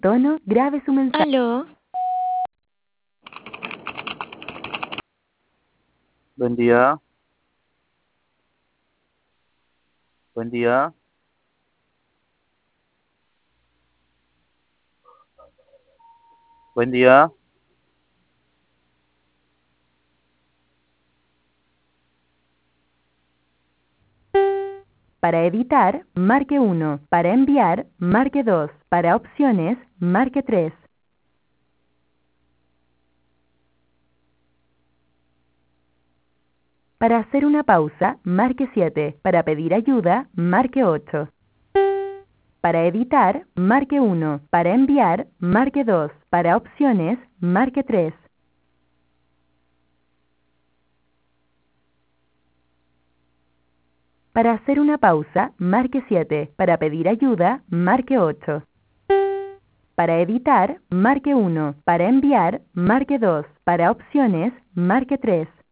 tono, grabe su mensaje. Aló, Buen día, buen día. Buen día. Para editar, marque 1. Para enviar, marque 2. Para opciones, marque 3. Para hacer una pausa, marque 7. Para pedir ayuda, marque 8. Para editar, marque 1. Para enviar, marque 2. Para opciones, marque 3. Para hacer una pausa, marque 7. Para pedir ayuda, marque 8. Para editar, marque 1. Para enviar, marque 2. Para opciones, marque 3.